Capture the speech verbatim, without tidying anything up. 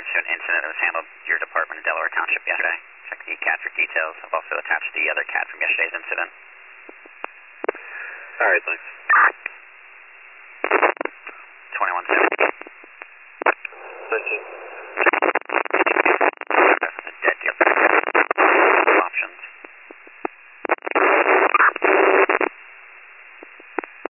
reference to an incident that was handled at your department in Delaware Township yesterday. Check the cat for details. I've also attached the other cat from yesterday's incident. All right, thanks.